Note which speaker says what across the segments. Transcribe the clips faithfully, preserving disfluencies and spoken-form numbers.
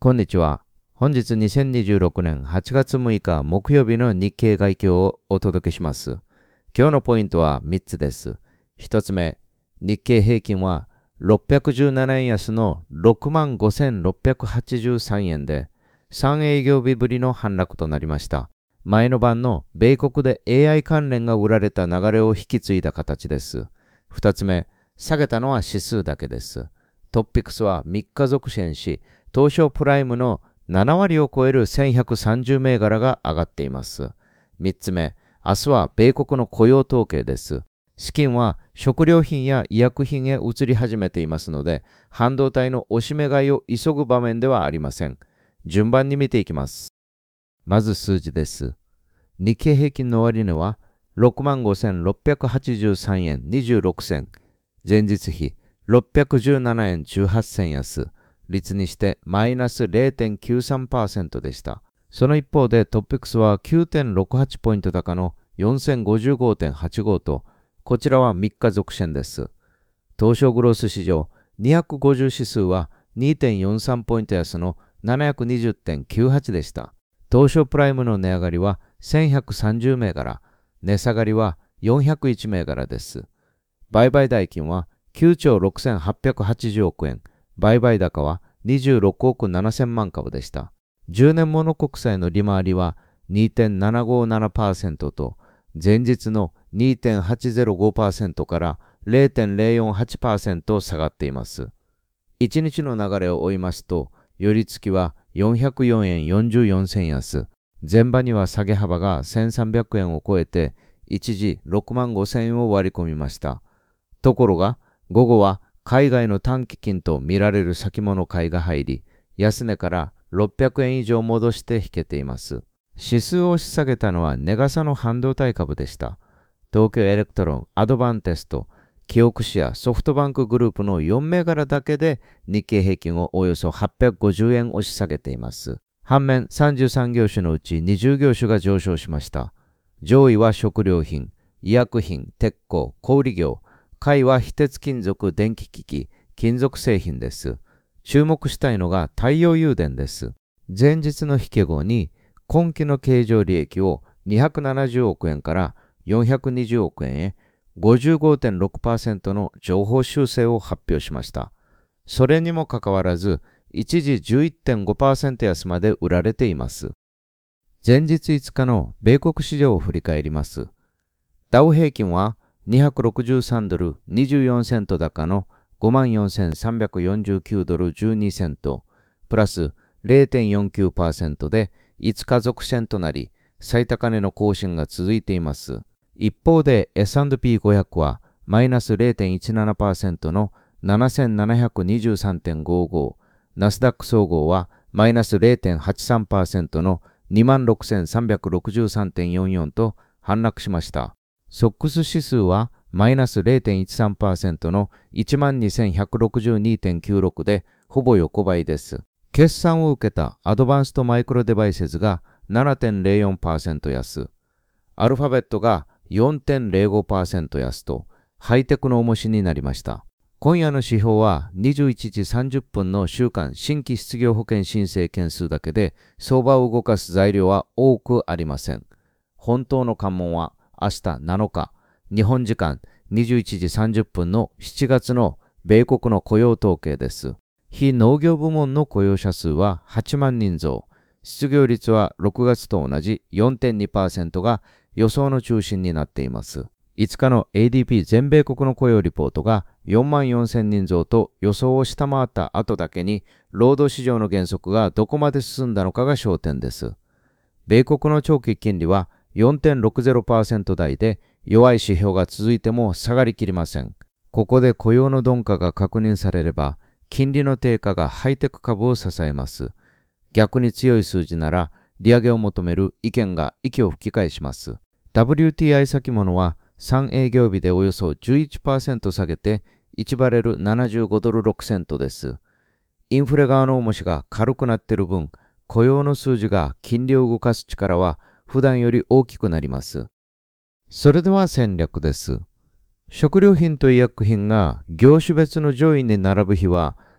Speaker 1: こんにちは。本日にせんにじゅうろくねんはちがつむいか木曜日の日経概況をお届けします。今日のポイントはみっつです。ひとつめ、日経平均はろっぴゃくじゅうななえん安の ろくまんごせんろっぴゃくはちじゅうさんえんでさん営業日ぶりの反落となりました。前の晩の米国で エーアイ 関連が売られた流れを引き継いだ形です。ふたつめ、下げたのは指数だけです。トッピックスはみっか続伸し、東証プライムのななわりを超えるせんひゃくさんじゅう銘柄が上がっています。みっつめ、明日は米国の雇用統計です。資金は食料品や医薬品へ移り始めていますので、半導体の押し目買いを急ぐ場面ではありません。順番に見ていきます。まず数字です。日経平均の終値は ろくまんごせんろっぴゃくはちじゅうさんえんにじゅうろくせん。前日比ろっぴゃくじゅうななえんじゅうはっせん安。率にしてマイナス れいてんきゅうさんパーセント でした。その一方でトピックスは きゅうてんろくはち ポイント高の よんせんごじゅうごてんはちご と、こちらはみっか続伸です。東証グロース市場にひゃくごじゅう指数は にてんよんさん ポイント安の ななひゃくにじゅうてんきゅうはち でした。東証プライムの値上がりはせんひゃくさんじゅう銘柄、値下がりはよんひゃくいち銘柄です。売買代金はきゅうちょうろくせんはっぴゃくはちじゅうおくえん、売買高はにじゅうろくおくななせんまん株でした。じゅうねんもの国債の利回りは にてんななごななパーセント と、前日の にてんはちぜろごパーセント から れいてんぜろよんはちパーセント 下がっています。いちにちの流れを追いますと、寄り付きはよんひゃくよんえんよんじゅうよんせん安、前場には下げ幅がせんさんびゃくえんを超えて、一時ろくまんごせんえんを割り込みました。ところが、午後は海外の短期金と見られる先物買いが入り、安値からろっぴゃくえん以上戻して引けています。指数を押し下げたのは値傘の半導体株でした。東京エレクトロン、アドバンテスト、キオクシア、ソフトバンクグループのよん銘柄だけで日経平均をおよそはっぴゃくごじゅうえん押し下げています。反面さんじゅうさん業種のうちにじゅう業種が上昇しました。上位は食料品、医薬品、鉄鋼、小売業、下位は非鉄金属、電気機器、金属製品です。注目したいのが太陽誘電です。前日の引け後に今期の経常利益をにひゃくななじゅうおくえんからよんひゃくにじゅうおくえんへ ごじゅうごてんろくパーセント の上方修正を発表しました。それにもかかわらず一時 じゅういってんごパーセント 安まで売られています。前日いつかの米国市場を振り返ります。ダウ平均はにひゃくろくじゅうさんドルにじゅうよんセント高の ごまんよんせんさんびゃくよんじゅうきゅうドルじゅうにセント、プラス れいてんよんきゅうパーセント でいつか続伸となり、最高値の更新が続いています。一方で エスアンドピーごひゃく はマイナス れいてんいちななパーセント の ななせんななひゃくにじゅうさんてんごご、ナスダック総合はマイナス れいてんはちさんパーセント の にまんろくせんさんびゃくろくじゅうさんてんよんよん と反落しました。ソックス指数はマイナス れいてんいちさんパーセント の いちまんにせんひゃくろくじゅうにてんきゅうろく でほぼ横ばいです。決算を受けたアドバンストマイクロデバイセスが ななてんぜろよんパーセント 安、アルファベットが よんてんぜろごパーセント 安とハイテクの重しになりました。今夜の指標はにじゅういちじさんじゅっぷんの週間新規失業保険申請件数だけで相場を動かす材料は多くありません。本当の関門は明日なのか、日本時間にじゅういちじさんじゅっぷんのしちがつの米国の雇用統計です。非農業部門の雇用者数ははちまんにん増、失業率はろくがつと同じ よんてんにパーセント が予想の中心になっています。いつかの エーディーピー 全米国の雇用リポートがよんまんよんせんにん増と予想を下回った後だけに、労働市場の減速がどこまで進んだのかが焦点です。米国の長期金利は よんてんろくぜろパーセント 台で弱い指標が続いても下がりきりません。ここで雇用の鈍化が確認されれば、金利の低下がハイテク株を支えます。逆に強い数字なら、利上げを求める意見が息を吹き返します。ダブリューティーアイ 先物はさん営業日でおよそ じゅういちパーセント 下げて、いちバレルななじゅうごドルろくセントです。インフレ側の重しが軽くなっている分、雇用の数字が金利を動かす力は普段より大きくなります。それでは戦略です。食料品と医薬品が業種別の上位に並ぶ日は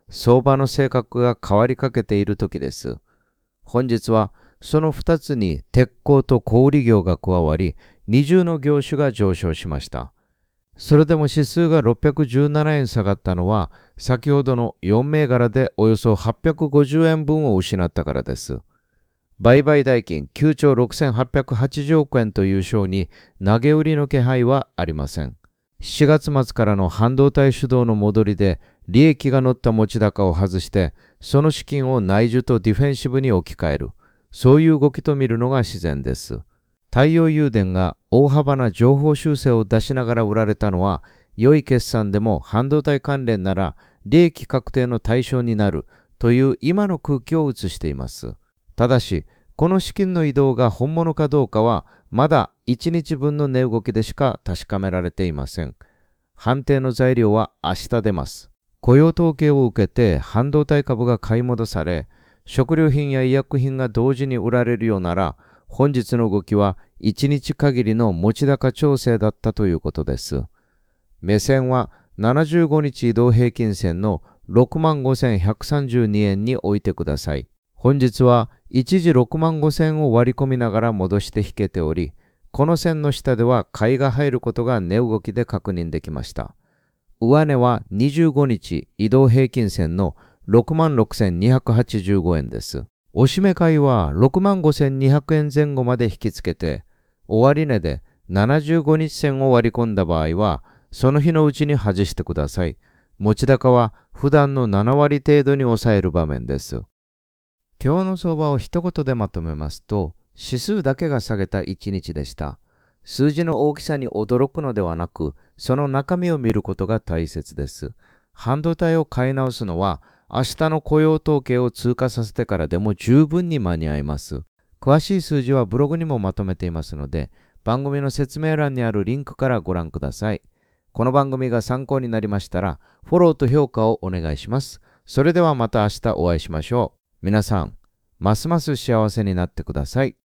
Speaker 1: 相場の性格が変わりかけている時です。本日はそのふたつに鉄鋼と小売業が加わり、二重の業種が上昇しました。それでも指数がろっぴゃくじゅうななえん下がったのは、先ほどのよん銘柄でおよそはっぴゃくごじゅうえんぶんを失ったからです。売買代金きゅうちょうろくせんはっぴゃくはちじゅうおくえんという賞に投げ売りの気配はありません。しがつ末からの半導体主導の戻りで利益が乗った持ち高を外して、その資金を内需とディフェンシブに置き換える、そういう動きと見るのが自然です。太陽誘電が大幅な情報修正を出しながら売られたのは、良い決算でも半導体関連なら利益確定の対象になるという今の空気を映しています。ただし、この資金の移動が本物かどうかはまだいちにちぶんの値動きでしか確かめられていません。判定の材料は明日出ます。雇用統計を受けて半導体株が買い戻され、食料品や医薬品が同時に売られるようなら、本日の動きはいちにち限りの持ち高調整だったということです。目線はななじゅうごにち移動平均線の ろくまんごせんひゃくさんじゅうにえんに置いてください。本日は一時ろくまんごせんを割り込みながら戻して引けており、この線の下では買いが入ることが値動きで確認できました。上値はにじゅうごにち移動平均線の ろくまんろくせんにひゃくはちじゅうごえんです。おしめ買いは ろくまんごせんにひゃくえんぜん後まで引きつけて、終値でななじゅうごにち線を割り込んだ場合は、その日のうちに外してください。持ち高は普段のななわり程度に抑える場面です。今日の相場を一言でまとめますと、指数だけが下げた一日でした。数字の大きさに驚くのではなく、その中身を見ることが大切です。半導体を買い直すのは、明日の雇用統計を通過させてからでも十分に間に合います。詳しい数字はブログにもまとめていますので、番組の説明欄にあるリンクからご覧ください。この番組が参考になりましたら、フォローと評価をお願いします。それではまた明日お会いしましょう。皆さん、ますます幸せになってください。